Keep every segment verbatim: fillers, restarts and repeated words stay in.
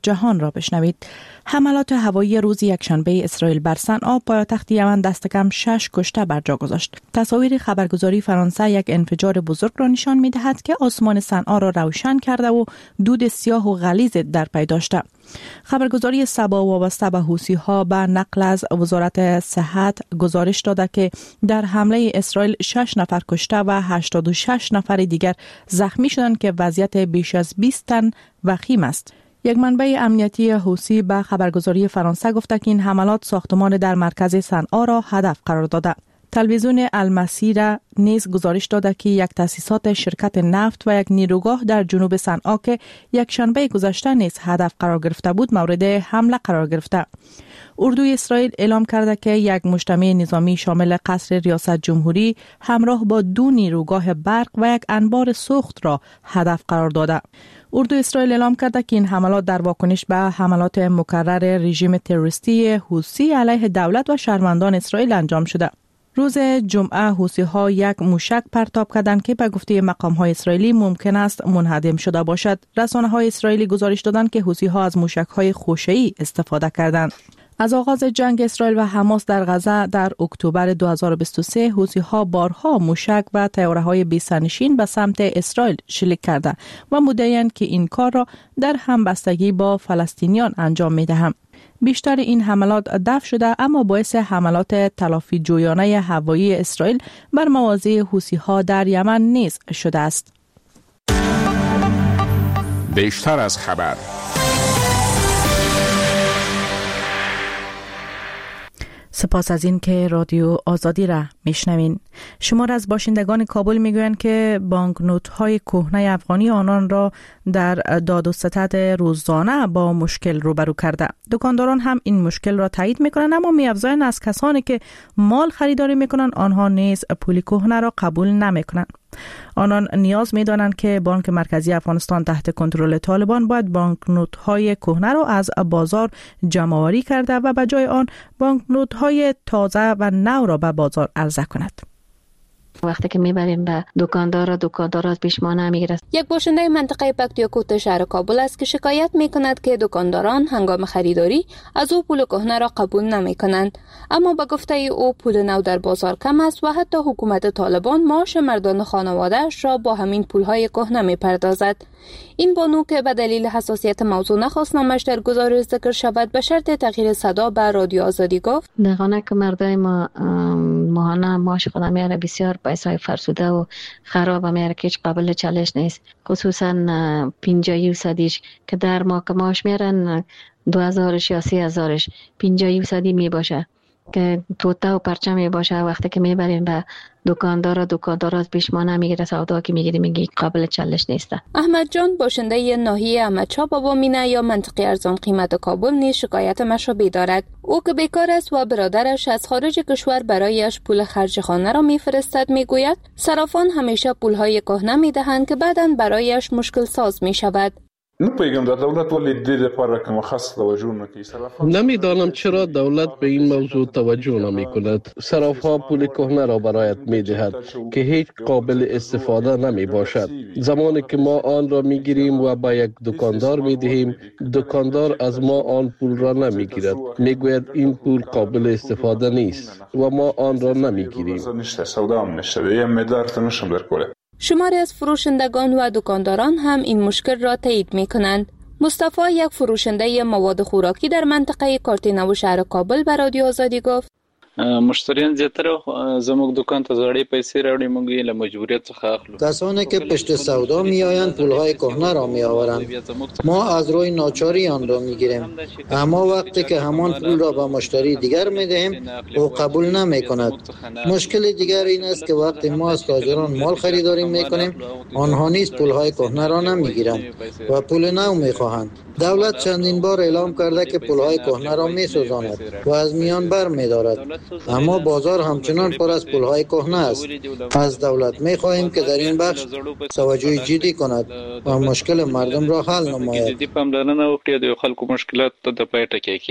جهان را بشنوید. حملات هوایی روز یکشنبه اسرائیل بر صنعا پایتخت یمن دست کم شش کشته بر جا گذاشت. تصاویر خبرگزاری فرانسه یک انفجار بزرگ را نشان می‌دهد که آسمان صنعا را روشن کرده و دود سیاه و غلیظ در پی داشته. خبرگزاری سبا وابسته به حوثی‌ها به نقل از وزارت صحت گزارش داده که در حمله اسرائیل شش نفر کشته و هشتاد و شش نفر دیگر زخمی شدند که وضعیت بیش از بیست تن وخیم است. یک منبع امنیتی حوثی به خبرگزاری فرانسه گفته که این حملات ساختمان در مرکز صنعا را هدف قرار داده. تلویزیون المسیره نیز گزارش داده که یک تأسیسات شرکت نفت و یک نیروگاه در جنوب صنعا که یک شنبه گذشته نیز هدف قرار گرفته بود مورد حمله قرار گرفته. اردوی اسرائیل اعلام کرده که یک مجتمع نظامی شامل قصر ریاست جمهوری همراه با دو نیروگاه برق و یک انبار سوخت را هدف قرار داده. اردو اسرائیل اعلام کرده که این حملات در واکنش به حملات مکرر رژیم تروریستی حوثی علیه دولت و شهروندان اسرائیل انجام شده. روز جمعه حوثی‌ها یک موشک پرتاب کردند که به گفته مقام‌های اسرائیلی ممکن است منهدم شده باشد. رسانه‌های اسرائیلی گزارش دادند که حوثی‌ها از موشک‌های خوشه‌ای استفاده کردند. از آغاز جنگ اسرائیل و حماس در غزه در اکتبر دو هزار و بیست و سه حوثی‌ها بارها موشک و طیاره‌های بی‌سرنشین به سمت اسرائیل شلیک کرده و مدعی‌اند که این کار را در همبستگی با فلسطینیان انجام می‌دهند. بیشتر این حملات دفع شده اما باعث حملات تلافی جویانه هوایی اسرائیل بر مواضع حوثی‌ها در یمن نیز شده است. بیشتر از خبر. سپاس از این که رادیو آزادی را میشنوین. شمار از باشندگان کابل میگویند که بانکنوت‌های کهنه افغانی آنان را در داد و ستد روزانه با مشکل روبرو کرده. دکانداران هم این مشکل را تایید میکنند اما می‌افزایند از کسانی که مال خریداری میکنند آنها نیز پول کهنه را قبول نمیکنند. آنان نیاز می‌دانند که بانک مرکزی افغانستان تحت کنترل طالبان باید بانکنوت‌های کهنه را از بازار جمع‌آوری کرده و به جای آن بانکنوت‌های تازه و نو را به بازار عرضه کند. وقتی که میبریم به دکاندار، دکاندار از پیش ما نمیگیره. یک باشنده منطقه پکتیاکوت شهر کابل است که شکایت میکند که دکانداران هنگام خریداری از او پول کهنه را قبول نمیکنند، اما به گفته او پول نو در بازار کم است و حتی حکومت طالبان معاش مردان خانواده‌اش را با همین پولهای کهنه میپردازد. این بانو که به دلیل حساسیت موضوع نخواست نامش در گزارش ذکر شود به شرط تغییر صدا به رادیو آزادی گفت دقیقاً که مردای ما ماهانه معاش خود میاره بسیار پیسای فرسوده و خراب میاره که هیچ قابل چالش نیست، خصوصا پنجاه درصدیش که در ما که معاش میارن دو هزارش یا سه هزارش پنجاه درصدی میباشه که توته و پرچم میباشه. وقتی که میبریم به دکاندار، دکاندار از پیش ما نمیگیره، سودا که میگیری میگی قابل چالش نیسته. احمد جان باشنده ناحیه احمدشاه بابا مینه یا منطقه ارزان قیمت کابل نیز شکایت مشابه دارد. او که بیکار است و برادرش از خارج کشور برایش پول خرج خانه را میفرستد میگوید صرافان همیشه پولهای کهنه میدهند که بعداً برایش مشکل ساز میشود. نمیدانم چرا دولت به این موضوع توجه نمی کند. صراف‌ها پول کهنه را برایت می دهد که هیچ قابل استفاده نمی باشد. زمانی که ما آن را می گیریم و با یک دکاندار می دهیم، دکاندار از ما آن پول را نمی گیرد. می گوید این پول قابل استفاده نیست و ما آن را نمی گیریم. شماری از فروشندگان و دکانداران هم این مشکل را تایید می کنند. مصطفی یک فروشنده مواد خوراکی در منطقه کارتینو شهر کابل به رادیو آزادی گفت مشتریان زیاتره زموږ دکان ته زړې پیسې راوړي، موږ یې له مجبوریت څخه اخلو. کسانی که پشت سودا میآیند پولهای کهنه را میآورند، ما از روی ناچاری آن را میگیریم، اما وقتی که همان پول را به مشتری دیگر میدهیم او قبول نمیکند. مشکل دیگر این است که وقتی ما از تاجران مال خریداری میکنیم آنها نیز پولهای کهنه را نمیگیرند و پول نو میخواهند. دولت چندین بار اعلام کرده که پولهای کهنه را میسوزاند و از میان بر میدارد، اما بازار همچنان پر از پولهای کهنه است. از دولت می‌خواهیم که در این بخش توجه جدی کند و مشکل مردم را حل نماید.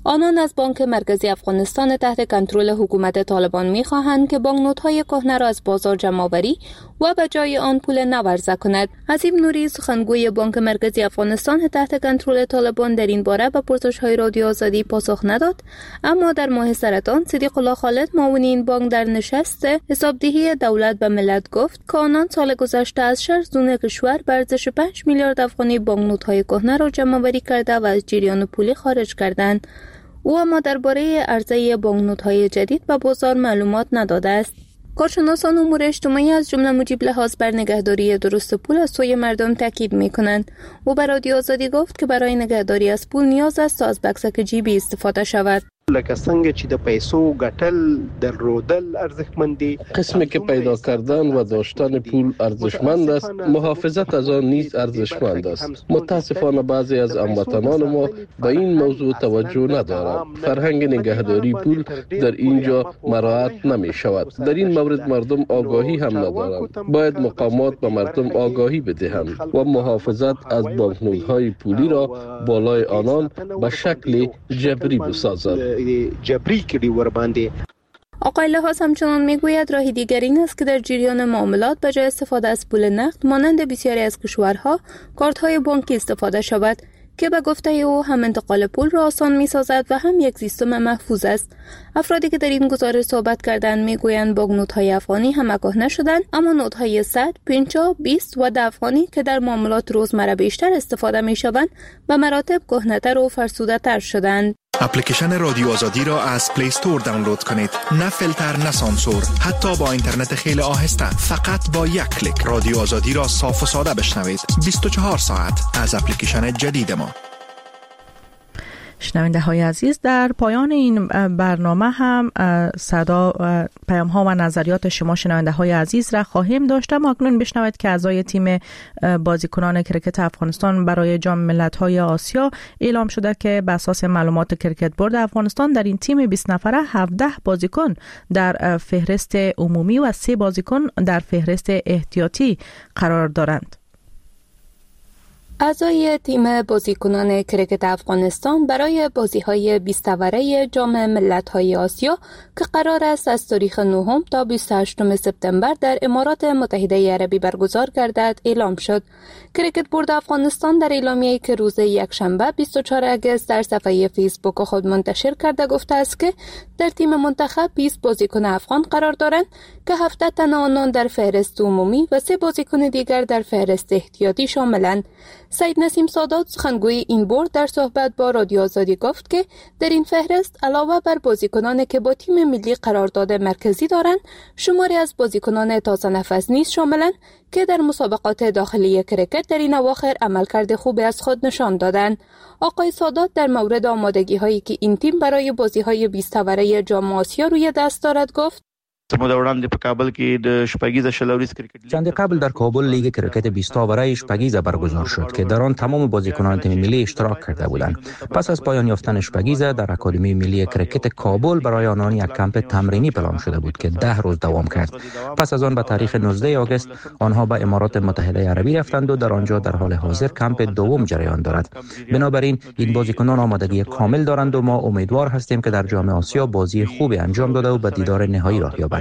آنان از بانک مرکزی افغانستان تحت کنترل حکومت طالبان می‌خواهند که بانکنوت‌های کهنه را از بازار جمع‌آوری و به جای آن پول نو عرضه کند. حسیب نوری سخنگوی بانک مرکزی افغانستان تحت کنترل طالبان در این باره به پرسش‌های رادیو آزادی پاسخ نداد، اما در ماه سرطان صدیق الله خالد معاون این بانک در نشست حسابدهی دولت به ملت گفت که آنان سال گذشته از شش زون کشور به ارزش پنج میلیارد افغانی بانکنوت‌های کهنه را جمع‌آوری کرده و از جریان پولی خارج کردند. او اما درباره عرضه بانکنوت‌های جدید به بازار معلومات نداده است. کارشناسان امور اجتماعی از جمله مجیب لحاظ بر نگهداری درست پول از سوی مردم تاکید می‌کنند. او به رادیو آزادی گفت که برای نگهداری از پول نیاز است تا از بکسک جیبی استفاده شود. لکه څنګه چې د پیسو ګټل درلودل ارزښتمند دي، قسمی که پیدا کردن و داشتن پول ارزشمند است، محافظت از آن نیز ارزشمند است. متاسفانه بعضی از هموطنان ما به این موضوع توجه ندارند. فرهنگ نگهداری پول در اینجا مراعات نمی شود. در این مورد مردم آگاهی هم ندارند. باید مقامات به مردم آگاهی بدهند و محافظت از بانکنوت‌های پولی را بالای آنان به شکل جبری بسازند. جبری کردی ور باندې. آقای لحاظ همچنان میگوید راه دیگری این است که در جریان معاملات به جای استفاده از پول نقد مانند بسیاری از کشورها کارت‌های بانکی استفاده شود که به گفته او هم انتقال پول را آسان می سازد و هم یک سیستم محفوظ است. افرادی که در این گزارش صحبت کردند میگویند بانکنوت‌های افغانی هم کهنه شدند، اما نوت‌های صد، پنجاه، بیست و ده افغانی که در معاملات روزمره بیشتر استفاده می‌شوند به مراتب کهنه‌تر و فرسوده‌تر شدند. اپلیکیشن رادیو آزادی را از پلی استور دانلود کنید. نه فیلتر، نه سانسور، حتی با اینترنت خیلی آهسته. فقط با یک کلیک رادیو آزادی را صاف و ساده بشنوید. بیست و چهار ساعت از اپلیکیشن جدید ما. شنونده های عزیز، در پایان این برنامه هم صدا پیام ها و نظریات شما شنونده های عزیز را خواهیم داشت. اما اکنون بشنوید که اعضای تیم بازیکنان کرکت افغانستان برای جام ملت‌های آسیا اعلام شده که بر اساس معلومات کرکت بورد افغانستان در این تیم بیست نفره هفده بازیکن در فهرست عمومی و سه بازیکن در فهرست احتیاطی قرار دارند. اعضای تیم بازیکنان کرکت افغانستان برای بازی‌های بیست نفره جام ملت‌های آسیا که قرار است از تاریخ نهم تا بیست و هشتم سپتامبر در امارات متحده عربی برگزار گردد اعلام شد. کرکت بورد افغانستان در اعلامیه‌ای که روز یکشنبه بیست و چهارم آگوست در صفحه فیسبوک خود منتشر کرده گفته است که در تیم منتخب بیست بازیکن افغان قرار دارند که هفده تن آنان در فهرست عمومی و سه بازیکن دیگر در فهرست احتیاطی شاملند. سید نسیم سادات سخنگوی این بورد در صحبت با رادیو آزادی گفت که در این فهرست علاوه بر بازیکنانی که با تیم ملی قرارداد مرکزی دارند، شماری از بازیکنان تازه نفس نیز شاملند که در مسابقات داخلی کرکت در این اواخر عملکرد خوبی از خود نشان دادند. آقای سادات در مورد آمادگی هایی که این تیم برای بازی های بیست نفره جام آسیا روی دست دارد گفت: چند قبل در کابل لیگ کرکت بیست نفره شپگیزه برگزار شد که در آن تمام بازیکنان تیم ملی اشتراک کرده بودند. پس از پایان یافتن شپگیزه در اکادمی ملی کرکت کابل برای آنان یک کمپ تمرینی پلان شده بود که ده روز دوام کرد. پس از آن به تاریخ نوزدهم آگوست آنها به امارات متحده عربی رفتند و در آنجا در حال حاضر کمپ دوم جریان دارد. بنابراین این بازیکنان آمادگی کامل دارند و ما امیدوار هستیم که در جام آسیا بازی خوبی انجام داده و به دیدار نهایی راه یابند.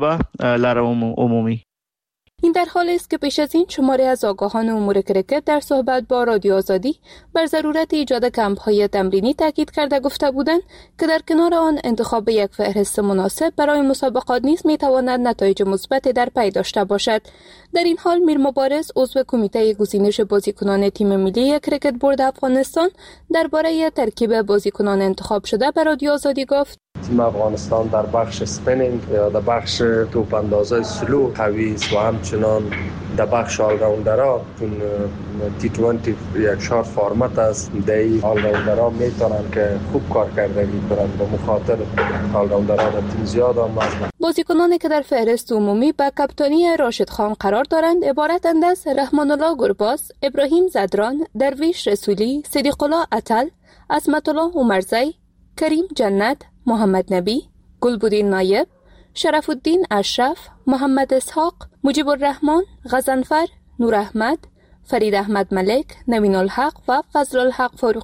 این در حالی است که پیش از این شماری از آگاهان امور کرکت در صحبت با رادیو آزادی بر ضرورت ایجاد کمپ‌های تمرینی تاکید کرده گفته بودند که در کنار آن انتخاب یک فهرست مناسب برای مسابقات نیز می‌تواند نتایج مثبت در پی داشته باشد. در این حال میر مبارز عضو کمیته گزینش بازیکنان تیم ملی کرکت بورد افغانستان درباره ترکیب بازیکنان انتخاب شده به رادیو آزادی گفت: تیم افغانستان در بخش سپینینگ یا در بخش توپ اندازی سلو قوی است و همچنان در بخش آلراوندرها چون تی بیست یک شارت فرمت است، در آلراوندرها میتونن که خوب کار کردگی کنند و مخاطر آلراوندرها در تیم زیاد آمد. بازیکنانی که در فهرست عمومی با کاپیتانی راشد خان قرار دارند عبارتند از رحمان الله گرباز، ابراهیم زدران، درویش رسولی، صدیق الله عطل، عصمت الله عمرزی، کریم جنت، محمد نبی، گلبدین نایب، شرف الدین اشرف، محمد اسحاق، مجیب الرحمن، غضنفر، نور احمد، فرید احمد ملک، نوین الحق و فضل الحق فاروقی.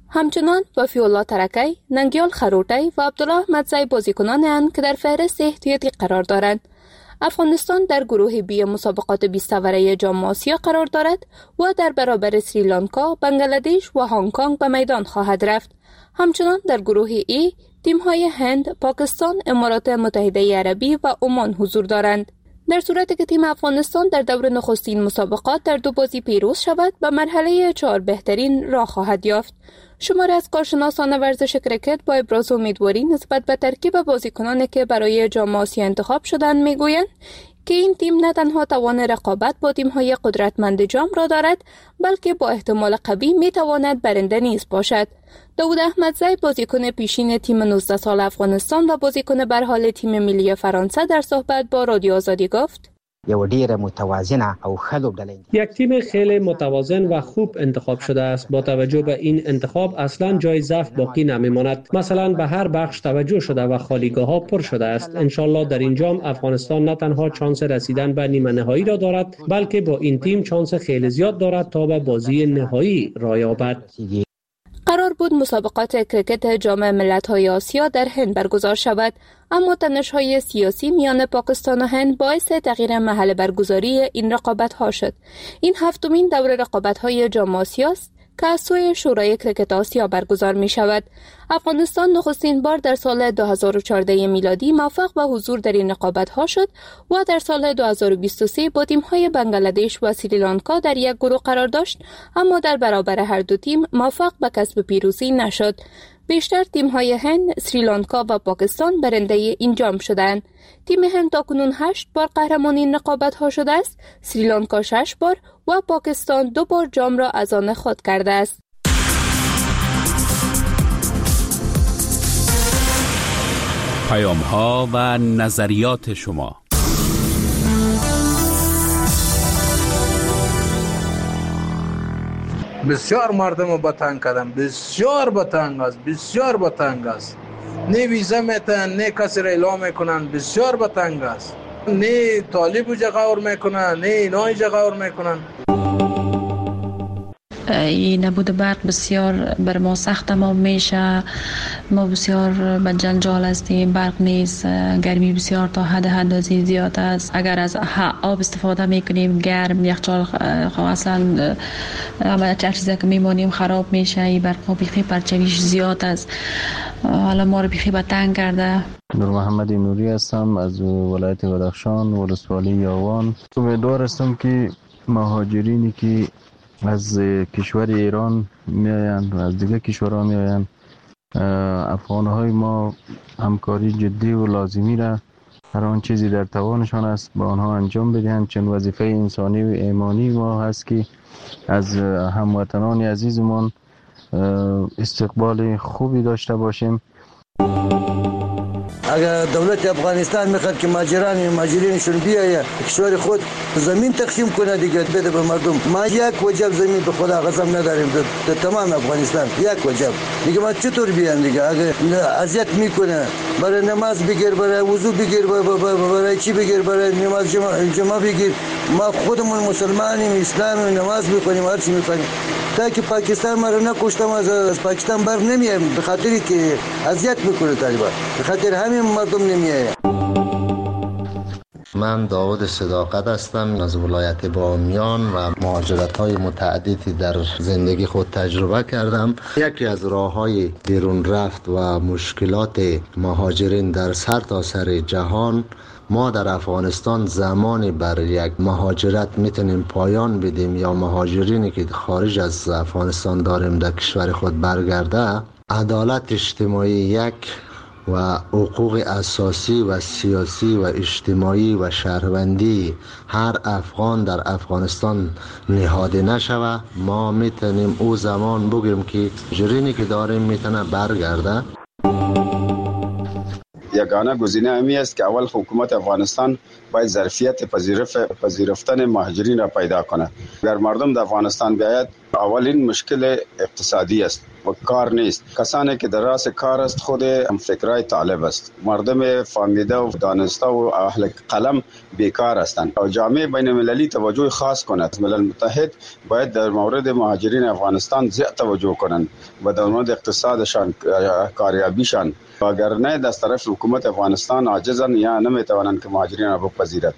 همچنان وفی الله ترکی، ننگیال خروٹی و عبدالله احمدزی بازیکنان اند که در فهرست احتیاطی قرار دارند. افغانستان در گروه بی مسابقات بیست اوره جام آسیا قرار دارد و در برابر سریلانکا، بنگلادش و هنگ کنگ به میدان خواهد رفت. همچنان در گروه ای تیم‌های هند، پاکستان، امارات متحده عربی و عمان حضور دارند. در صورتی که تیم افغانستان در دور نخستین مسابقات در دو بازی پیروز شود، به مرحله چهار بهترین راه خواهد یافت. شماری از کارشناسان ورزش کرکت با ابراز امیدواری نسبت به ترکیب بازیکنانی که برای جام آسیا انتخاب شدند میگویند که این تیم نه تنها توان رقابت با تیم‌های قدرتمند جام را دارد، بلکه با احتمال قوی میتواند برنده نیز باشد. داود احمدزی بازیکن پیشین تیم نوزده سال افغانستان و بازیکن به هر حال تیم ملی فرانسه در صحبت با رادیو آزادی گفت: یو ډیره متوازنه او ښه لوبډله یک تیم خیلی متوازن و خوب انتخاب شده است. با توجه به این انتخاب اصلا جای ضعف باقی نمیماند. مثلا به هر بخش توجه شده و خالیگاه ها پر شده است. انشالله در این جام افغانستان نه تنها شانس رسیدن به نیمه نهایی را دارد، بلکه با این تیم شانس خیلی زیاد دارد تا به بازی نهایی را یابد. قرار بود مسابقات کرکت جام ملت‌های آسیا در هند برگزار شود، اما تنش‌های سیاسی میان پاکستان و هند باعث تغییر محل برگزاری این رقابت‌ها شد. این هفتمین دور رقابت‌های جام آسیا است که از سوی شورای کرکت آسیا برگزار می شود. افغانستان نخستین بار در سال دو هزار و چهارده میلادی موفق به حضور در این رقابت‌ها شد و در سال دو هزار و بیست و سه با تیم‌های بنگلادش و سریلانکا در یک گروه قرار داشت، اما در برابر هر دو تیم موفق به کسب پیروزی نشد. بیشتر تیم‌های هند، سریلانکا و پاکستان برنده این جام شدند. تیم هند تاکنون هشت بار قهرمان این رقابت‌ها شده است، سریلانکا شش بار و پاکستان دو بار جام را از آن خود کرده است. پیام‌ها و نظریات شما. بسیار مردم رو بتنگ کردم، بسیار بتنگ است، بسیار بتنگ است. نه ویزا میتن، نه کسی را اعلام میکنن، بسیار بتنگ است. نه طالب جا غور میکنن، نه اینا جا غور میکنن. این نبود برق بسیار بر ما سخت تمام میشه. ما بسیار به جنجال هستیم. برق نیست، گرمی بسیار تا حد اندازه زیاد است. اگر از آب استفاده میکنیم گرم، یخچال اصلا همه چیزی که میمونیم خراب میشه. این برق ها بیخی پرچویش زیاد است. حالا ما رو بیخی به تنگ کرده. نور محمد نوری هستم از ولایت بدخشان، ولسوالی یاوان. امیدوار هستم که مهاجرینی که از کشور ایران میآیند و از دیگر کشورها میآیند، افغان‌های ما همکاری جدی و لازمی را هر آن چیزی در توانشان است با آنها انجام بدهند، چون وظیفه انسانی و ایمانی ما هست که از هموطنان عزیزمان استقبال خوبی داشته باشیم. اگر دولت افغانستان میخواد که ماجران ماجرینشون بیاید کشور خود زمین تقسیم کنه دیگه بده به مردم. ما یک وجب زمین به خدا قسم نداریم در تمام افغانستان، یک وجب دیگه. ما چطور بیان دیگه؟ اگر اذیت میکنه برای نماز بگیر، برای وضو بگیر، برای چی بگیر، برای نماز جمعه, جمعه بگیر. ما خودمون مسلمانیم، اسلامی، نماز میکنیم، هر چی میکنیم. تا که پاکستان ما رو نکشتم از پاکستان بر نمیایم به خاطری که اذیت میکنه طالبان، به خاطر همین مردم نمیایم. من داود صداقت هستم از ولایت بامیان و مهاجرت‌های متعددی در زندگی خود تجربه کردم. یکی از راه‌های بیرون رفت و مشکلات مهاجرین در سرتاسر جهان، ما در افغانستان زمانی بر یک مهاجرت میتونیم پایان بدیم یا مهاجرینی که خارج از افغانستان داریم در کشور خود برگرده، عدالت اجتماعی یک و حقوق اساسی و سیاسی و اجتماعی و شهروندی هر افغان در افغانستان نهاده نشوه، ما میتونیم او زمان بگیم که مهاجرینی که داریم میتونه برگرده. یگانه گزینه امی است که اول حکومت افغانستان باید ظرفیت پذیرفتن مهاجرین را پیدا کند. اگر مردم در افغانستان بیاید، اولین مشکل اقتصادی است. و کار نیست. کسانی که در راس کار است خود هم فکرای طالب است. مردم فهمیده و دانسته و اهل قلم بیکار هستند. و جامعه بین المللی توجه خاص کند. ملل متحد باید در مورد مهاجرین افغانستان زیاد توجه کنند و در مورد اقتصادشان، کاریابیشان. اگر نه از طرف حکومت افغانستان عاجزند یا نمیتوانند که مهاجرین را بپذیرد.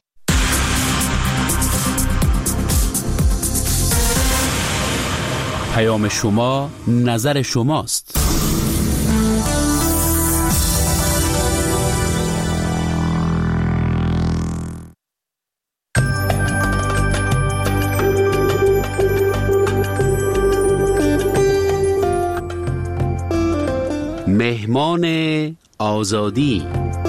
پیام شما، نظر شماست. مهمان آزادی.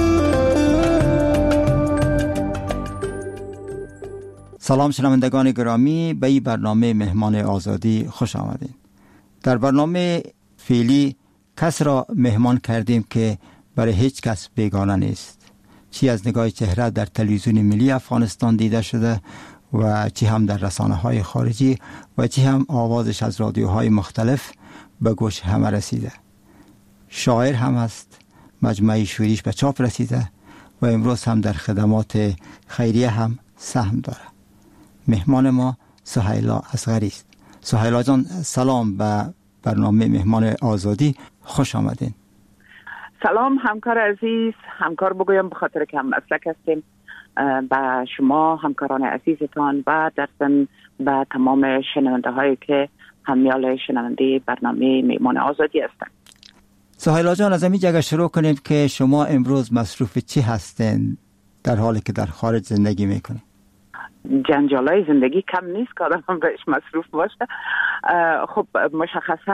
سلام شنوندگان گرامی، به این برنامه مهمان آزادی خوش آمدید. در برنامه فعلی کس را مهمان کردیم که برای هیچ کس بیگانه نیست، چی از نگاه چهره در تلویزیون ملی افغانستان دیده شده و چی هم در رسانه های خارجی و چی هم آوازش از رادیوهای مختلف به گوش همه رسیده. شاعر هم است، مجموعه شعریش به چاپ رسیده و امروز هم در خدمات خیریه هم سهم داره. مهمان ما سهیلا اصغری است. سهیلا جان سلام به برنامه مهمان آزادی، خوش آمدین. سلام همکار عزیز، همکار بگویم به خاطر که هم مسلک هستیم. به شما همکاران عزیزتان و در ضمن به تمام شنونده هایی که همیال شنونده برنامه مهمان آزادی هستند. سهیلا جان از همین جگه شروع کنیم که شما امروز مصروف چی هستین در حالی که در خارج زندگی میکنین؟ جنجالای زندگی کم نیست که آدم بهش مصروف باشه. خب مشخصا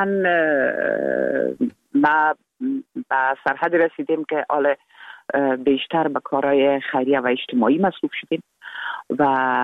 ما به سرحد رسیدیم که حالا بیشتر به کارهای خیریه و اجتماعی مصروف شدیم و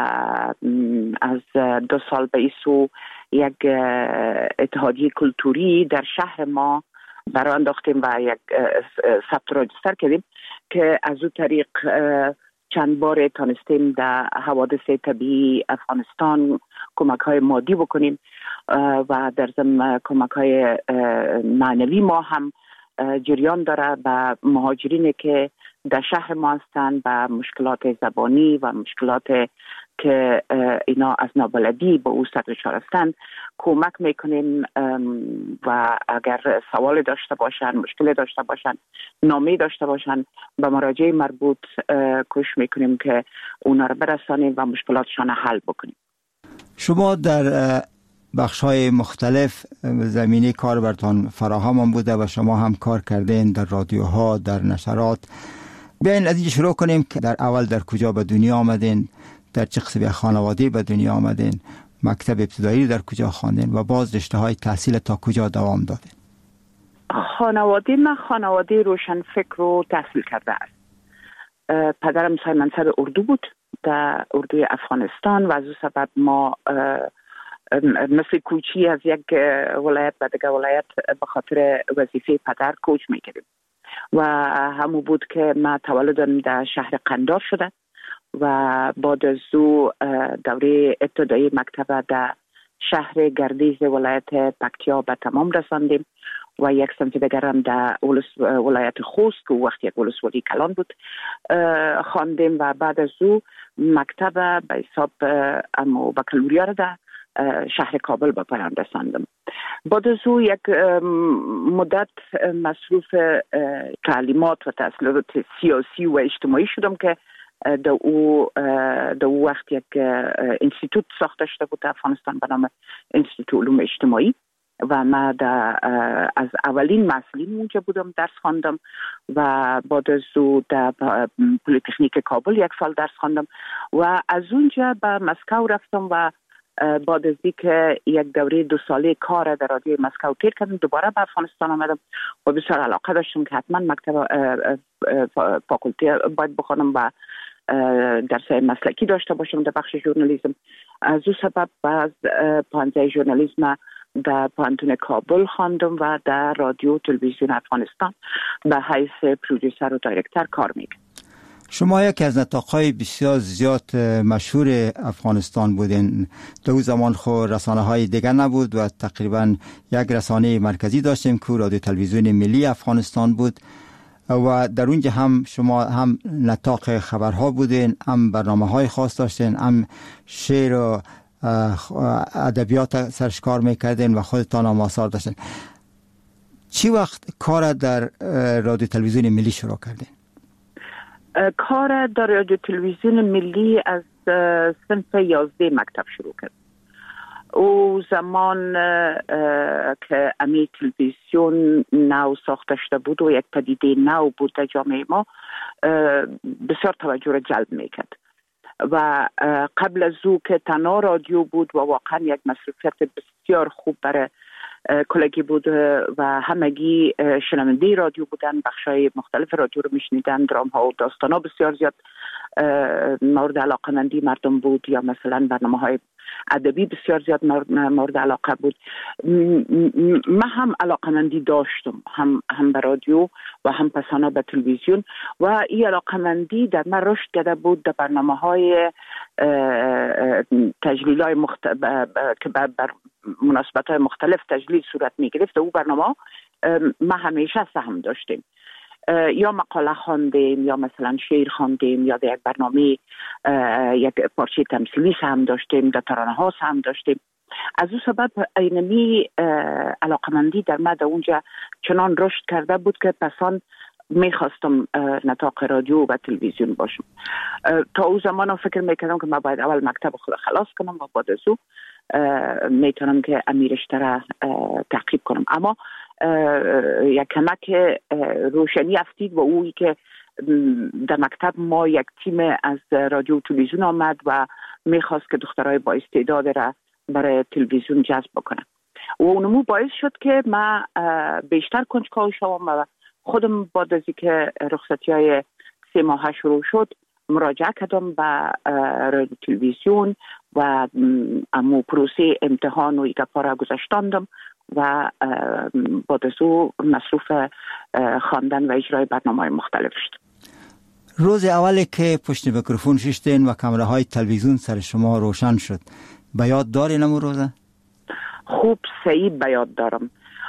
از دو سال به این سو یک اتحادیه کلتوری در شهر ما برای انداختیم و یک ثبت راجستر کردیم که از او طریق چند بار تانستیم در حوادث طبیعی افغانستان کمک های مادی بکنیم و در ضمن کمک های معنوی ما هم جریان داره به مهاجرینی که در شهر ما هستند، به مشکلات زبانی و مشکلات که اینا از نابلدی به او سر دچار هستند کمک میکنیم و اگر سوال داشته باشن، مشکل داشته باشن، نامه داشته باشن به مراجع مربوط کوشش میکنیم که اونا رو برسانیم و مشکلاتشان حل بکنیم. شما در بخش‌های مختلف زمینه کار براتون فراهم بوده و شما هم کار کردین در رادیوها، در نشرات. بیاین از اینجا شروع کنیم که در اول در کجا به دنیا آمدین، در چه قسم خانواده به دنیا آمدین، مکتب ابتدایی در کجا خواندین و باز رشته‌های تحصیل تا کجا دوام دادین؟ خانواده من خانواده روشن فکر رو تحصیل کرده است. پدرم صاحب منصب اردو بود در اردوی افغانستان و از او سبب ما مثل کوچی از یک ولایت به دیگر ولایت به خاطر وظیفه پدر کوچ میکردیم و همون بود که من تولدم در شهر قندار شده و بعد از او دوره ابتدایی مکتب در شهر گردیز ولایت پکتیا به تمام رساندیم و یک سمت دیگر هم در ولایت خوست که وقتی یک ولسوالی کلان بود خواندیم و بعد از او مکتب به حساب امو بکالوریا را در شهر کابل به پایان رساندم. بعد از او یک مدت مصروف تعلیمات و تحصیلات سیاسی و اجتماعی شدم که در او در او وقت یک انستیتوت ساخته شده بود در افغانستان به نام انستیتوت علوم اجتماعی و ما در از اولین مسئولین اونجا بودم، درس خواندم و بعد از او در پلیتکنیک کابل یک سال درس خواندم و از اونجا به مسکو رفتم و بعد از اینکه یک دوره دو ساله کار در رادیوی مسکو تیر کردم دوباره به افغانستان آمدم و بسیار علاقه داشتم که حتما مکتب فاکولته باید بخوانم و درسای مسلکی داشته باشم در بخش ژورنالیسم. از او سبب از پانزه ژورنالیسم در پانتون کابل خواندم و در رادیو تلویزیون افغانستان به حیث پرودوسر و دایرکتر کار میکنم. شما یکی از نطاق‌های بسیار زیاد مشهور افغانستان بودین. در اون زمان خو رسانه‌های دیگر نبود و تقریبا یک رسانه مرکزی داشتیم که رادیو تلویزیون ملی افغانستان بود و در اونجا هم شما هم نطاق خبرها بودین، هم برنامه‌های خاص داشتین، هم شعر و ادبیات سرشکار میکردین و خودتان هم آثار داشتین. چی وقت کار در رادیو تلویزیون ملی شروع کردین؟ کار در رادیو تلویزیون ملی از صنف یازده مکتب شروع کرد. او زمان که امی تلویزیون نو ساخته شده بود و یک پدیده نو بود در جامعه ما، بسیار توجه را جلب میکرد و قبل از او که تنها رادیو بود و واقعا یک مصروفیت بسیار خوب برای کلگی بود و همگی شنونده رادیو بودن، بخشای مختلف رادیو رو میشنیدن، درام ها و داستان ها بسیار زیاد مورد علاقمندی مردم بود، یا مثلا برنامه های ادبی بسیار زیاد مورد علاقه بود. من هم علاقمندی داشتم، هم هم به رادیو و هم پسانا به تلویزیون، و این علاقمندی در من رشد کرده بود در برنامه های تجلیل های مختلف که بر مناسبت های مختلف تجلیل صورت می گرفت. او برنامه ما همیشه سهم داشتیم، یا مقاله خواندیم، یا مثلا شعر خواندیم، یا در یک برنامه یک پارچه تمثیلی سهم داشتیم، در ترانه ها سهم داشتیم. از او سبب اینمی علاقمندی در من در اونجا چنان رشد کرده بود که پسان میخواستم نطاق رادیو و تلویزیون باشم. تا او زمان فکر میکردم که من باید اول مکتب خود خلاص کنم و بعد از او میتونم که امیرشته را تعقیب کنم. اما یک کمک روشنی افتید و اویی که در مکتب ما یک تیم از رادیو و تلویزیون آمد و میخواست که دخترای با استعداد را برای تلویزیون جذب بکنم و اونمو باعث شد که من بیشتر کنجکاو شوم و خودم بعد از اینکه رخصتی های سه ماه شروع شد مراجعه کردم به رادیو تلویزیون و امو پروسه امتحان و ایگه پارا گذاشتاندم و بعد از او مصروف خواندن و اجرای برنامه‌های مختلف شد. روز اولی که پشت میکروفون ششتین و کامره های تلویزیون سر شما روشن شد، به یاد دارین امو روزه؟ خوب صحیح به یاد دارم.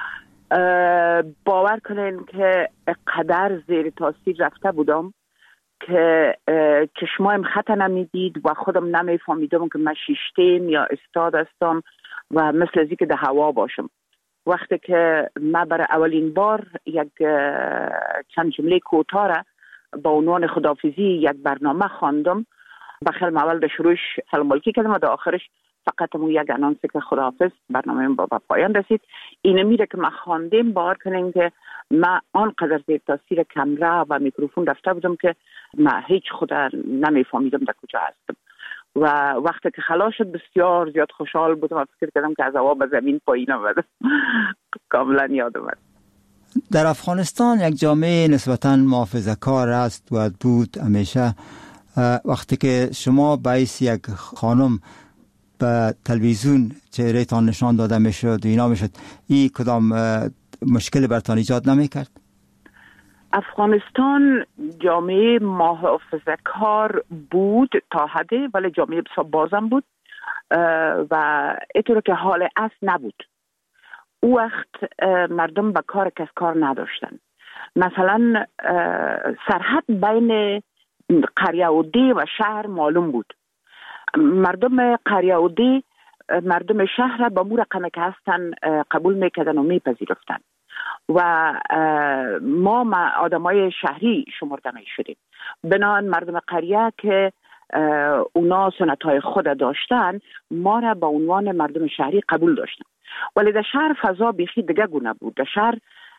باور کنین که قدر زیر تاثیر رفته بودم که چشمایم خط نمیدید و خودم نمیفهمیدم که من شیشتیم یا استاد هستم و مثل ازی که در هوا باشم. وقتی که من برای اولین بار یک چند جمله کوتاه را با عنوان خداحافظی یک برنامه خواندم، بخیل اول در شروعش سلام‌علیکی کردم و در آخرش فقط مو یک انانسی که خداحافظ برنامه با پایان رسید. اینه میره که من خواندیم باور کنیم که من آنقدر زیر تاثیر کامera و میکروفون رفته بودم که من هیچ خدا نمیفهمیدم در کجا هستم و وقتی که خلاص شد بسیار زیاد خوشحال بودم و فکر کردم که از هوا به زمین پایین آمدم. کاملا یادم اومد. در افغانستان یک جامعه نسبتاً محافظه‌کار است و بود همیشه. وقتی که شما باعث یک خانم به تلویزیون چهره‌تان نشان داده میشد و اینا میشد، این کدام مشکل برتان ایجاد نمیکرد؟ افغانستان جامعه محافظه‌کار بود تا حدی، ولی جامعه بسیار بازم بود و اینطور که حال اصل نبود. او وقت مردم به کار کس کار نداشتن. مثلا سرحد بین قریه و دی و شهر معلوم بود. مردم قریه و دی مردم شهر با مو رقمه که هستن قبول میکردن و میپذیرفتن و ما آدمای شهری شمرده می شدیم. بنابراین مردم قریه که اونا سنت های خود داشتن ما را به عنوان مردم شهری قبول داشتن، ولی در شهر فضا بیخی دیگه گونه بود. در شهر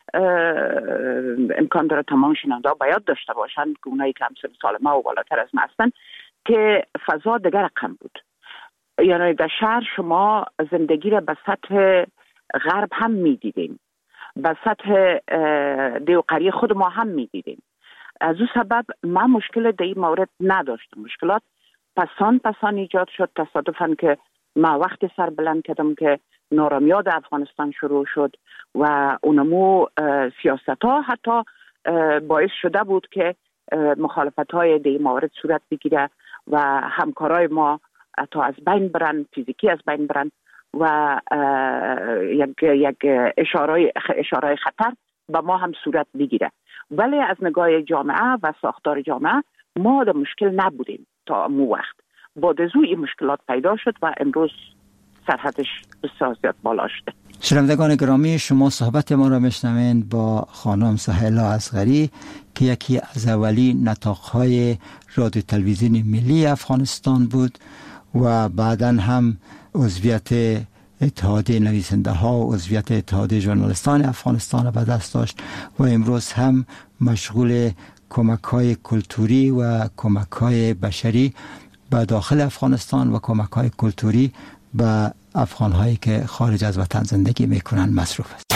امکان داره تمام شنونده ها باید داشته باشن که اونایی که همسن سال ما و بالاتر از ما هستن که فضا دیگه رقم بود. یعنی در شهر شما زندگی را به سطح غرب هم می دیدیم، به سطح دیو قریه خود ما هم می دیدیم. از او سبب من مشکل در این مورد نداشتم. مشکلات پسان پسان ایجاد شد. تصادفاً که ما وقتی سر بلند کردم که نارامیاد افغانستان شروع شد و اونمو سیاست ها حتی باعث شده بود که مخالفت های در مورد صورت بگیره و همکارای ما تا از بین برن، فیزیکی از بین برن و یک یک اشاره اشاره خطر به ما هم صورت بگیره. ولی از نگاه جامعه و ساختار جامعه ما در مشکل نبودیم تا مو وقت. بعد از این مشکلات پیدا شد و امروز سرحدش بسیار زیاد بالا شده. شنوندگان گرامی، شما صحبت ما را میشنوید با خانم سهیلا اصغری که یکی از اولی نطاق‌های رادیو تلویزیون ملی افغانستان بود و بعداً هم عضویت اتحادیه نویسنده ها و عضویت اتحادیه ژورنالیستان افغانستان را به دست داشت و امروز هم مشغول کمک های کلتوری و کمک های بشری به داخل افغانستان و کمک های کلتوری به افغان هایی که خارج از وطن زندگی میکنن مصروف است.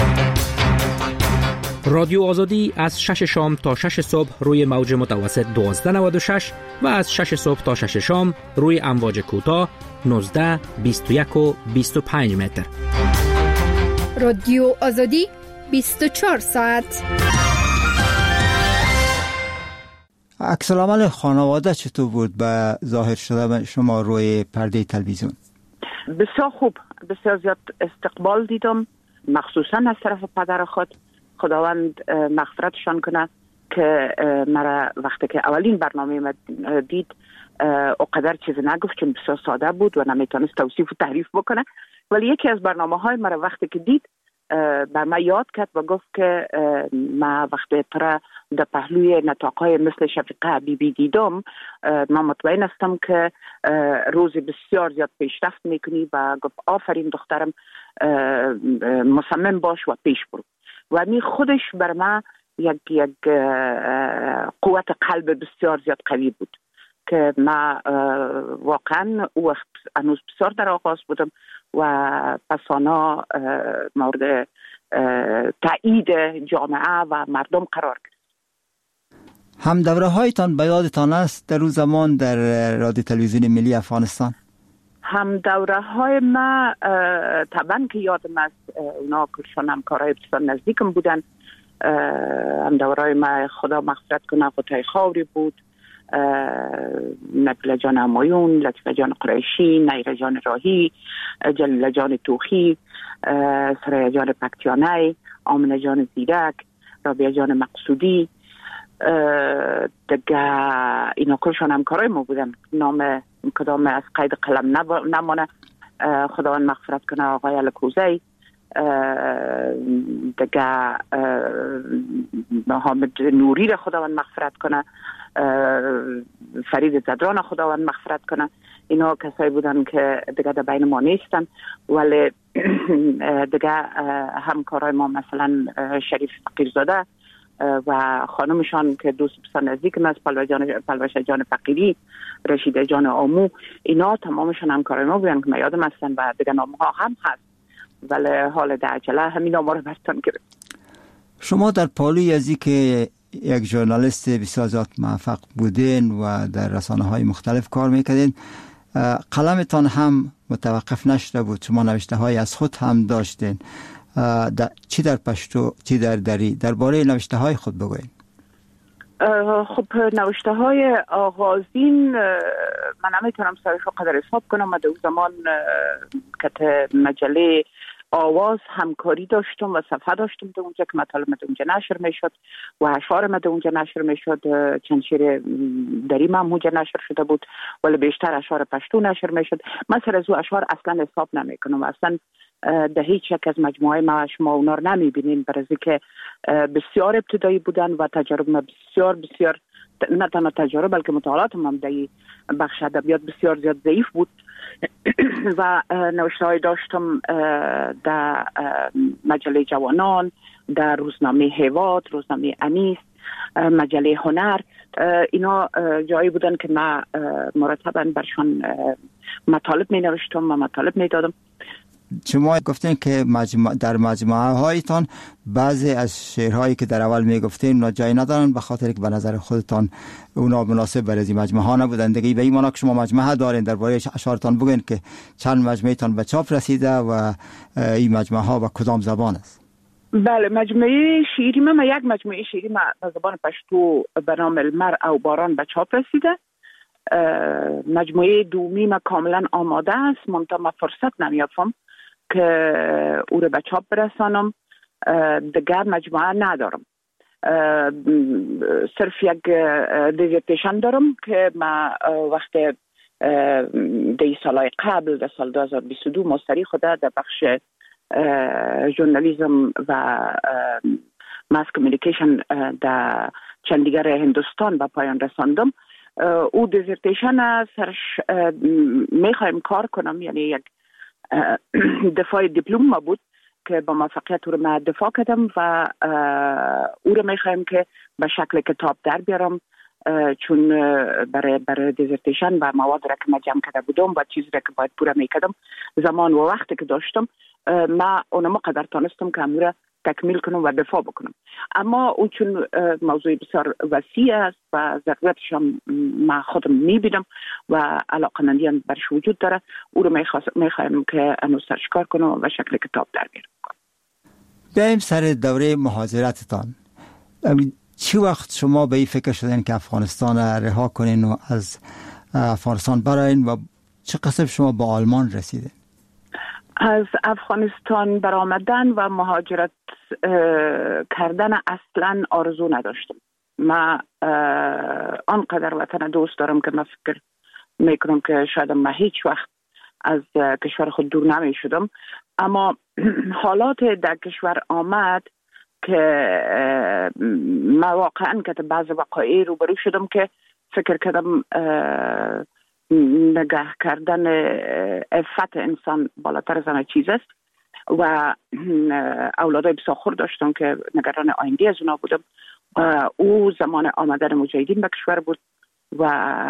رادیو آزادی از شش شام تا شش صبح روی موج متوسط دوازده نود و شش و از شش صبح تا شش شام روی امواج کوتاه نوزده، بیست و یک و بیست و پنج متر. رادیو آزادی بیست و چهار ساعت. عکس العمل خانواده چطور بود به ظاهر شده شما روی پرده تلویزیون؟ بسیار خوب، بسیار زیاد استقبال دیدم، مخصوصا از طرف پدر خود. خداوند مغفرتشان کنه که مرا وقتی که اولین برنامه ما دید اقدر چیز نگفت چون بسیار ساده بود و نمیتونست توصیف و تعریف بکنه، ولی یکی از برنامه های مرا وقتی که دید بر من یاد کرد و گفت که ما وقتی ترا در پهلوی نطاقهای مثل شفیقه حبیبی دیدم، من مطمئن هستم که روز بسیار زیاد پیشرفت میکنی و گفت آفرین دخترم، مصمم باش و پیش برو. و می خودش بر من یک یک قوت قلب بسیار زیاد قوی بود که ما واقعا او وقت هنوز بسیار در آغاز بودم و پسانا مورد تایید جامعه و مردم قرار گرفت. هم دوره هایتان به یادتان است در روز زمان در رادیو تلویزیون ملی افغانستان؟ هم دوره های ما طبعا که یادم است، اونا کلشان همکارای بسیار نزدیکم بودن. هم دوره های ما خدا مغفرت کنه قطعه خاوری بود، نبیل جان همایون، لطیفه جان قریشی، نیره جان راهی، جلیل جان توخی، سریا جان پکتیانه، آمنه جان زیرک، رابعه جان مقصودی، دیگه اینا کلشان همکارای ما بودن. نام کدام از قید قلم نمانه، خداوند مغفرت کنه آقای الکوزی، دیگه حامد نوری را خداوند مغفرت کنه، فرید زدران خداوند مغفرت کنه. اینا کسایی بودن که دیگه در بین ما نیستن، ولی دیگه همکارای ما مثلا شریف فقیرزاده و خانمشان که دوست بسیار نزدیکم است، پلوشه جان فقیری، رشیده جان آمو، اینا تمامشان همکارای ما بودن که من یادم هستن و دیگه نامها هم هست، ولی حال در عجله همین نامها رو برتان گرفت. شما در پالوی ازی که یک ژورنالیست بسیار زیاد موفق بودین و در رسانه های مختلف کار میکردین، قلمتان هم متوقف نشده بود، شما نوشته های از خود هم داشتین، چی در پشتو چی در دری، درباره نوشته های خود بگوین. خب نوشته های آغازین من نمیتونم سرش رو قدر حساب کنم. من در زمان که مجله آواز همکاری داشتم و صفحه داشتم در اونجا که مطالب در اونجا نشر میشد و اشعار من در اونجا نشر میشد. چند شعر دری من اونجا نشر شده بود، ولی بیشتر اشعار پشتو نشر میشد. من سر از او اشعار اصلا حساب نمیکنم، اصلا در هیچ یک از مجموعه ما شما اونا رو نمیبینین، برای که بسیار ابتدایی بودن و تجارب ما بسیار بسیار نه تنها تجارب بلکه مطالعات هم در بخش ادبیات بسیار زیاد ضعیف بود و نوشته های داشتم در مجله جوانان، در روزنامه هیواد، روزنامه انیس، مجله هنر. اینا جایی بودن که من مرتبا برشان مطالب می نوشتم و مطالب می دادم. شما گفتین که مجموع در مجموعه هایتان بعضی از شعرهایی که در اول می گفتین اونا جای ندارن به خاطر که به نظر خودتان اونا مناسب برای این مجموعه ها نبودن دیگه. به این معنی که شما مجموعه دارین، درباره اشعارتان بگین که چند مجموعه تان به چاپ رسیده و این مجموعه ها و کدام زبان است. بله، مجموعه شعری ما یک مجموعه شعری ما به زبان پشتو به نام المر او باران به چاپ رسیده. مجموعه دومی ما کاملا آماده است، منتها ما فرصت نمیافم که او رو به چاپ برسانم. دیگر مجموعه ندارم، صرف یک دیزرتیشن دارم که ما وقت دی سالهای قبل در سال دو هزار و بیست و دو ماستری خدا در بخش ژورنالیسم و ماس کمیونیکیشن در چندیگر هندوستان به پایان رساندم. او دیزرتیشن سرش میخوایم کار کنم، یعنی یک دفاع دیپلم ما بود که با موفقیت او رو ما دفاع کردم و او رو میخوایم که به شکل کتاب در بیارم، چون برای برای دیزرتیشن و مواد را که ما جمع کرده بودم و چیزی را که باید پوره میکردم زمان و وقتی که داشتم ما اونم قدر تانستم که امور تکمیل کنم و دفاع بکنم. اما او چون موضوع بسیار وسیع است و ضرورتش هم ما خودم میبینم و علاقمندی هم برش وجود داره، او رو میخوایم که انو سرش کار کنم و شکل کتاب در بیارم. بیایم سر دوره مهاجرتتان. چی وقت شما به این فکر شدین که افغانستان رها کنین و از افغانستان براین و چه قسم شما با آلمان رسیدین؟ از افغانستان برآمدن و مهاجرت کردن اصلا آرزو نداشتم. من آنقدر وطن دوست دارم که من فکر میکنم که شاید من هیچ وقت از کشور خود دور نمی شدم، اما حالات در کشور آمد که من واقعا که بعض وقایع روبرو شدم که فکر کردم نگاه کردن عفت انسان بالاتر از همه چیز است و اولادای بسیار خور داشتم که نگران آینده از اونا بودم. او زمان آمدن مجاهدین به کشور بود و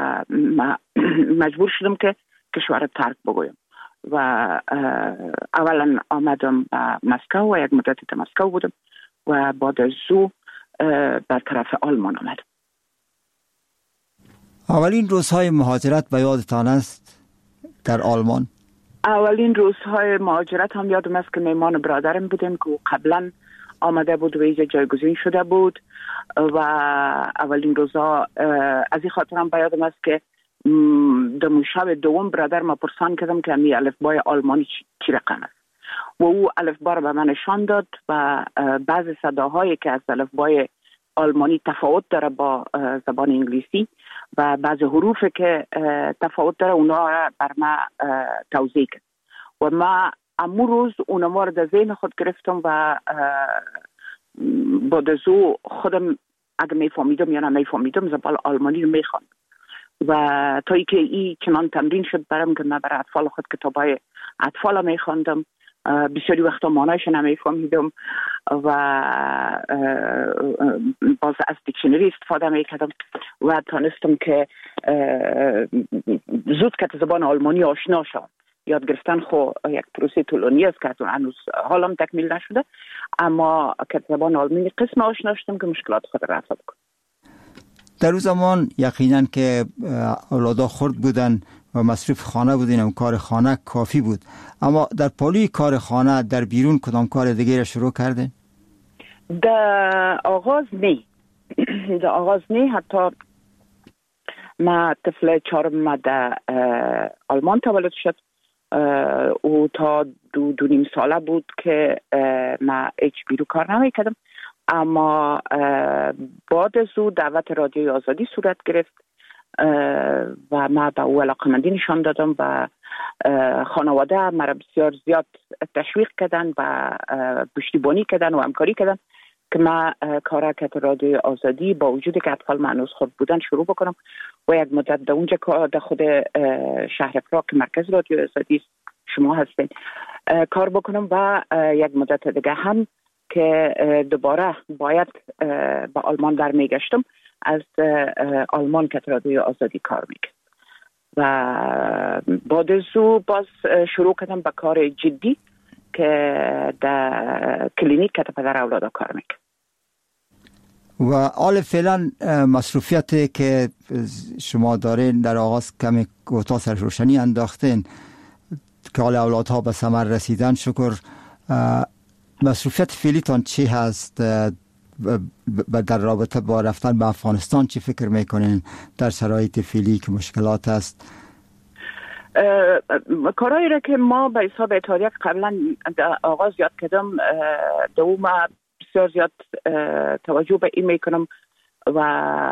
مجبور شدم که کشور ترک بگویم و اولا آمدم به مسکو و یک مدتی در مسکو بودم و بعد از او به طرف آلمان آمدم. اولین روزهای مهاجرت به یادتان است در آلمان؟ اولین روزهای مهاجرت هم یادم است که میمان برادرم بودیم که قبلا آمده بود و اینجا جایگزین شده بود و اولین روزها از این خاطر هم به یادم است که در شب دوم برادر ما پرسان کردم که می الفبای آلمانی چی رقم است و او الفبا رو به من نشان داد و بعض صداهایی که از الفبای آلمانی تفاوت داره با زبان انگلیسی و بعض حروف که تفاوت داره اونا بر ما توضیح کرد و ما امو روز اونا رو در ذهن خود گرفتم و بعد از او خودم اگه میفهمیدم یا نمیفهمیدم زبان آلمانی رو میخواندم و تا ای که ای چنان تمرین شد برام که من برای اطفال خود کتابای اطفال میخواندم، بسیاری وقتا معنایش نمیفهمیدم و باز از دیکشنری استفاده میکردم و تانستم که زود که زبان آلمانی آشنا شدم. یاد گرفتن خو یک پروسه طولانی است که هنوز حالم تکمیل نشده، اما که زبان آلمانی قسم آشنا شدم که مشکلات خود رفع بکنم. در اون زمان یقینا که اولادا خرد بودن و مصروف خانه بودین و کار خانه کافی بود، اما در پالوی کار خانه در بیرون کدام کار دیگه را شروع کردین؟ در آغاز نه در آغاز نه حتی ما طفل چهارم ما در آلمان تولد شد او تا دو دو نیم ساله بود که ما هیچ بیرون کار نمی کردم، اما بعد از او دعوت رادیوی آزادی صورت گرفت و ما به او علاقمندی نشان دادم و خانواده مرا بسیار زیاد تشویق کردن و پشتیبانی کردن و همکاری کردن که ما کار کت رادیوی آزادی با وجودی که اطفال معنوس خود بودن شروع بکنم و یک مدت در اونجا در خود شهر پراگ که مرکز رادیوی آزادی شما هستین کار بکنم و یک مدت دیگه هم که دوباره باید به آلمان در میگشتم از آلمان که رادیوی آزادی کار میکرد و بعد از او باز شروع کردم به کار جدی که در کلینیک که پدر اولادا کار میکرد و حال فعلا مصروفیتی که شما دارین در آغاز کمی گوتا سر روشنی انداختین که حال اولادها به ثمر رسیدن شکر، مصروفیت فعلیتان چی هست و در رابطه با رفتن به افغانستان چی فکر میکنین در شرایط فعلی که مشکلات است؟ کارهایی را که ما به حساب اتحادیه قبلا آغاز یاد کردم دوم بسیار زیاد توجه به این میکنم و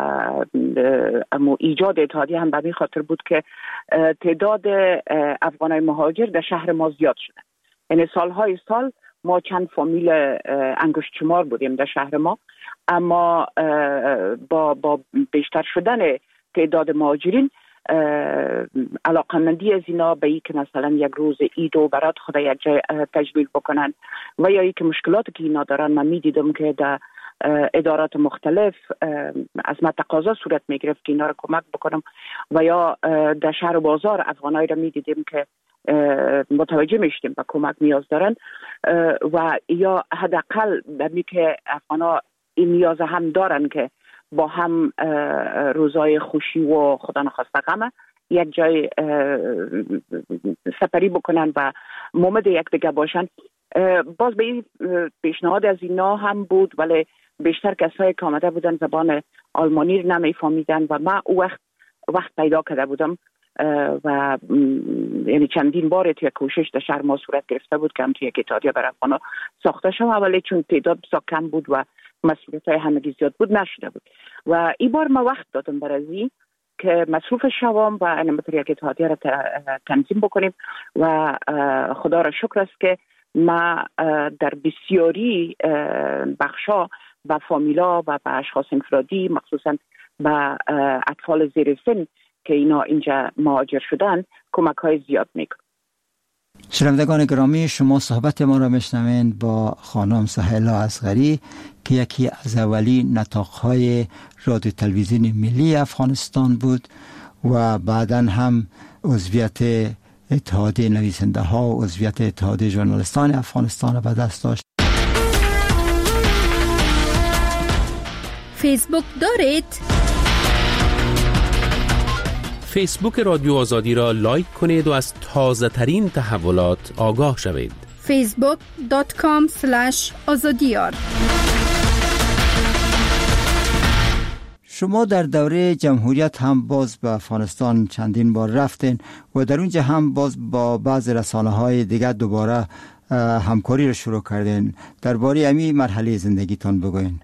اما ایجاد اتحادیه هم به این خاطر بود که تعداد افغانای مهاجر در شهر ما زیاد شده. یعنی سالهای سال ما چند فامیل انگشت شمار بودیم در شهر ما، اما با با بیشتر شدن تعداد مهاجرین علاقمندی از اینا به این که مثلا یک روز عید و برات خدا یک جای تجلیل بکنن و یا ای که مشکلاتی که اینا دارن، من میدیدم که در ادارات مختلف از من تقاضا صورت میگرفت که اینا رو کمک بکنم و یا در شهر و بازار افغانایی را میدیدیم که متوجه میشتیم به کمک نیاز دارن و یا حداقل به که افغانا این نیاز هم دارن که با هم روزای خوشی و خدا نخواسته غم یک جای سپری بکنن و مومد یک دیگه باشن. باز به این پیشنهاد از اینا هم بود، ولی بیشتر کسایی که آمده بودن زبان آلمانی رو نمیفهمیدن و من او وقت وقت پیدا کرده بودم و یعنی چندین بار توی کوشش در شهر ما صورت گرفته بود که هم توی یک اتحادیه برای افغانا ساخته شد، ولی چون تعداد بسیار کم بود و مسئولیت های همگی زیاد بود نشده بود و این بار ما وقت دادم برای که مصروف شوام و انمتر یک اتحادیه را تنظیم بکنیم و خدا را شکر است که ما در بسیاری بخشا با فامیلا و با اشخاص انفرادی مخصوصا با اطفال زیر سن که اینا اینجا مهاجر شدن کمک های زیاد میکنم. شنوندگان گرامی، شما صحبت ما را میشنوین با خانم سهیلا اصغری که یکی از اولی نطاق‌های رادیو تلویزیون ملی افغانستان بود و بعداً هم عضویت اتحادیه نویسنده ها و عضویت اتحادیه ژورنالیستان افغانستان را به دست داشت. فیسبوک دارید؟ فیسبوک رادیو آزادی را لایک کنید و از تازه ترین تحولات آگاه شوید. فیسبوک دات کام اسلش آزادیار. شما در دوره جمهوریت هم باز به افغانستان چندین بار رفتین و در اونجا هم باز با بعض رسانه‌های دیگر دوباره همکاری رو شروع کردین. درباره همین مرحله زندگیتان بگوین.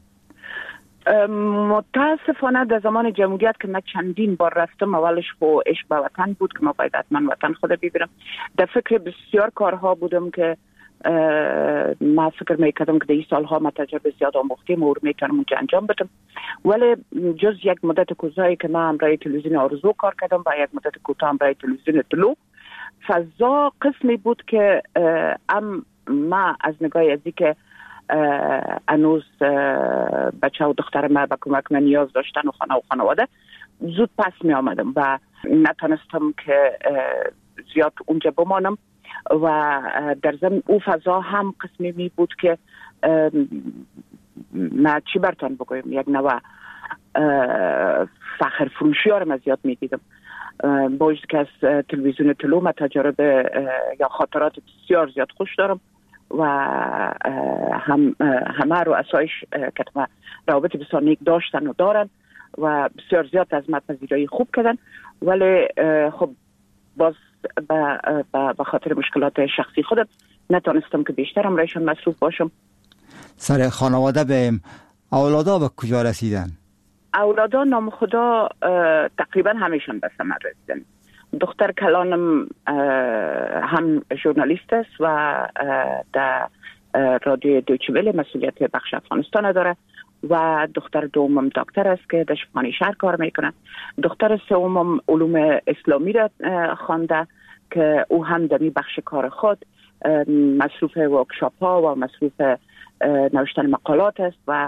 متاسفانه در زمان جمهوریت که من چندین بار رفتم، اولش خو عشق به وطن بود که ما باید حتما وطن خود ببینم. در فکر بسیار کارها بودم که ما فکر میکردم که در این سالها ما تجربه زیاد آموختیم و میتونم اونجا انجام بدم، ولی جز یک مدت کوتاهی که من همراه تلویزیون آرزو کار کردم و یک مدت کوتاه همراه تلویزیون طلوع، فضا قسمی بود که ام ما از نگاه ازی که انوز بچه و دختر ما به کمک من نیاز داشتن و خانه و خانواده زود پس می آمدم و نتونستم که زیاد اونجا بمانم و در ضمن او فضا هم قسمی می بود که ما چی برتان بگویم یک نوع فخر فروشی ها رو من زیاد می دیدم. با وجود که از تلویزیون طلوع ما تجربه یا خاطرات بسیار زیاد خوش دارم و هم همه رو اسایش که روابط بسیار نیک داشتن و دارن و بسیار زیاد از من پذیرایی خوب کردن، ولی خب باز به خاطر مشکلات شخصی خودم نتونستم که بیشتر همراهشان مصروف باشم. سر خانواده به اولادا به کجا رسیدن؟ اولادا نام خدا تقریبا همیشون به ثمر رسیدن. دختر کلانم هم ژورنالیست است و در رادیو دویچه وله مسئولیت بخش افغانستان داره و دختر دومم دکتر است که در شفاخانه شهر کار میکنه. دختر سومم علوم اسلامی را خوانده که او هم در بخش کار خود مصروف ورکشاپ ها و مصروف نوشتن مقالات است و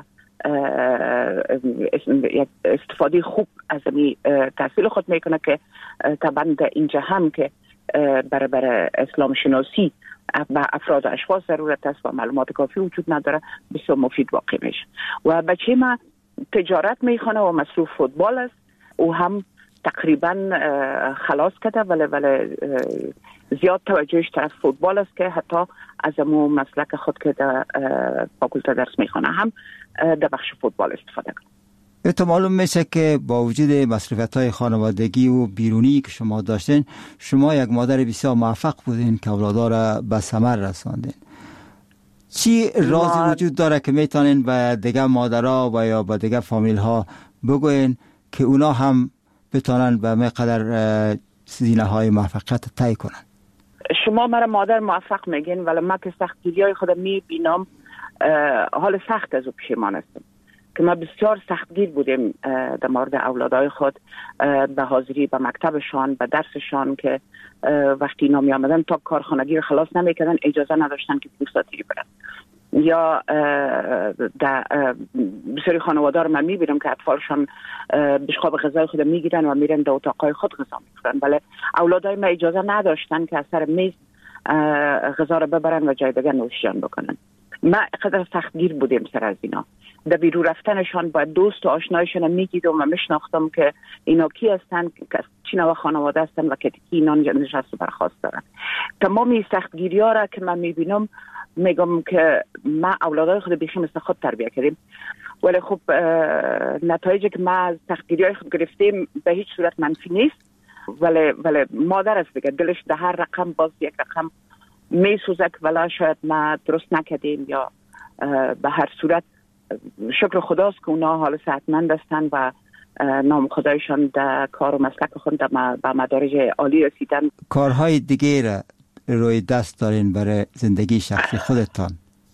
استفاده خوب از این تحصیل خود میکنه که طبعا اینجا هم که برای برای اسلام شناسی و افراد و اشخاص ضرورت است و معلومات کافی وجود نداره، بسیار مفید واقع میشه. و بچه ما تجارت میخونه و مصروف فوتبال است، او هم تقریبا خلاص کرده، ولی ولی زیاد توجهش طرف فوتبال است که حتی از امو مسلک خود که در فاکولته درس میخونه هم در بخش فوتبال استفاده کنه. تو معلوم میشه که با وجود مصروفیت‌های خانوادگی و بیرونی که شما داشتین، شما یک مادر بسیار موفق بودین که اولادها را به ثمر رساندین. چی رازی ما... وجود داره که میتونین به دیگه مادرها و یا به دیگه فامیل ها بگوین که اونا هم بتونن به مقدر زینه های موفقیت طی کنن؟ شما مرا مادر موفق میگین، ولی من که سختگیری های خودم میبینم حال سخت از او پشیمان هستم که ما بسیار سختگیر بودیم در مورد اولادای خود، به حاضری به مکتبشان، به درسشان، که وقتی اینا می آمدن تا کارخانگی رو خلاص نمیکردن اجازه نداشتن که پوستاتی برن. یا در بسیاری خانواده رو من میبینم که اطفالشان بشقاب غذای خود میگیرن و میرن در اتاقای خود غذا میخورن، ولی اولادای ما اجازه نداشتن که از سر میز غذا رو ببرن و جای دیگه نوشیان بکنن. ما قدر سختگیر بودیم سر از اینا. در بیرون رفتنشان با دوست و آشنایشان میگیدم و میشناختم که اینا کی هستن، چی نوع خانواده هستن و که کی اینا نشست و برخواست دارن. تمامی سختگیری ها را که من میبینم میگم که ما اولادای خود بیخی مثل خود تربیه کردیم، ولی خب نتایجی که ما از سختگیری های خود گرفتیم به هیچ صورت منفی نیست، ولی ولی مادر است دیگه، دلش در هر رقم باز یک رقم میسوزه که ولی شاید ما درست نکردیم، یا به هر صورت شکر خداست که اونا حال صحتمند هستن و نام خدایشان در کار و مسلک خود به مدارج عالی رسیدن. کارهای دیگه را روی دست دارین برای زندگی شخصی خودتان؟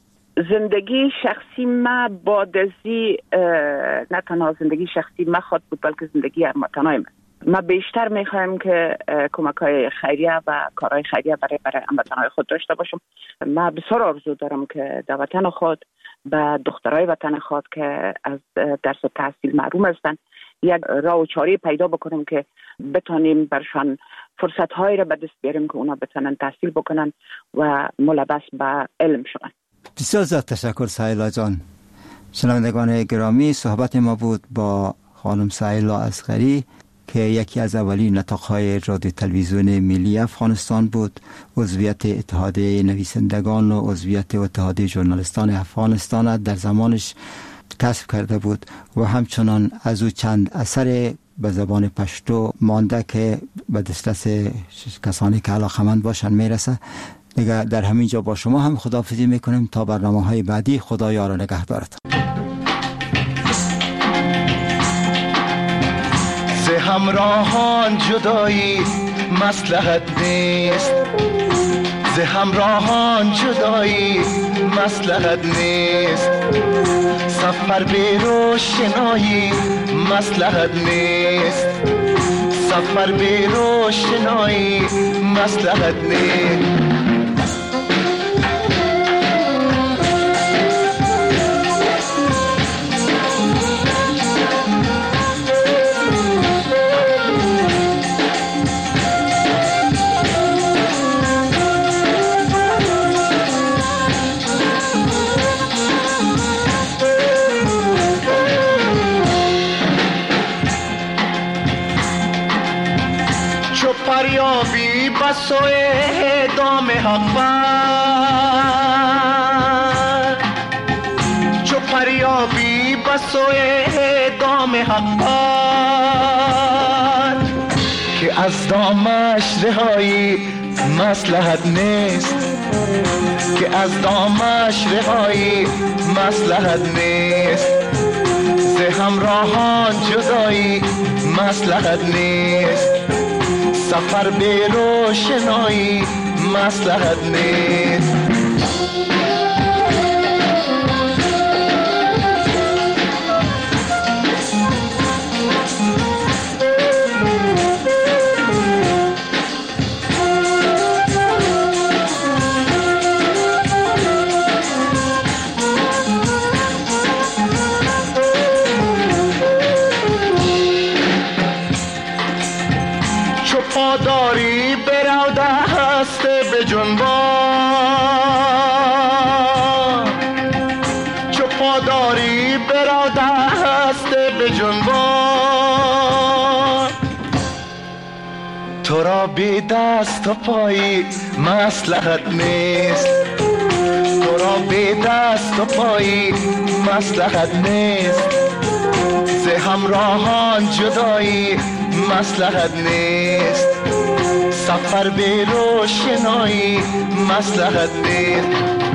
زندگی شخصی ما با دزی نه تنها زندگی شخصی ما خود بود، بلکه زندگی هموطنای من. ما بیشتر میخوایم که کمک‌های خیریه و کارهای خیریه برای برای هموطنای خود داشته باشم. ما بسیار آرزو دارم که در وطن خود به دخترای وطن خود که از درس و تحصیل محروم هستند یک راه و چاره پیدا بکنیم که بتونیم برشان فرصت‌هایی را به دست بیاریم که اونا بتونن تحصیل بکنن و ملبس به علم شون. بسیار زیاد تشکر سهیلا جان. شنوندگان گرامی، صحبت ما بود با خانم سهیلا اصغری که یکی از اولین نطاق‌های رادیو تلویزیون ملی افغانستان بود، عضویت اتحادیه نویسندگان و عضویت اتحادیه ژورنالیستان افغانستان در زمانش کسب کرده بود و همچنان از او چند اثر به زبان پشتو مانده که به دسترس کسانی که علاقه‌مند باشن میرسه. دیگه در همین جا با شما هم خداحافظی میکنیم تا برنامه‌های بعدی. خدا یار و نگهدارت. ز همراهان جدایی مصلحت نیست، ز همراهان جدایی مصلحت نیست، سفر به روشنایی مصلحت نیست، سفر به روشنایی مصلحت نیست. فریابی بسوی دام حق بر، چو فریابی بسوی دام حق بر، که از دامش رهایی مصلحت نیست، که از دامش رهایی مصلحت نیست، ز همراهان جدایی مصلحت نیست، سفر به روشنایی مصلحت نیست. داری برو دست به جنبان، چو پاداری برو دست به جنبان، تو را بی دست و پایی مصلحت نیست، تو را بی دست و پایی مصلحت نیست، ز همراهان جدایی مصلحت نیست، سفر بی روشنایی مصلحت نیست.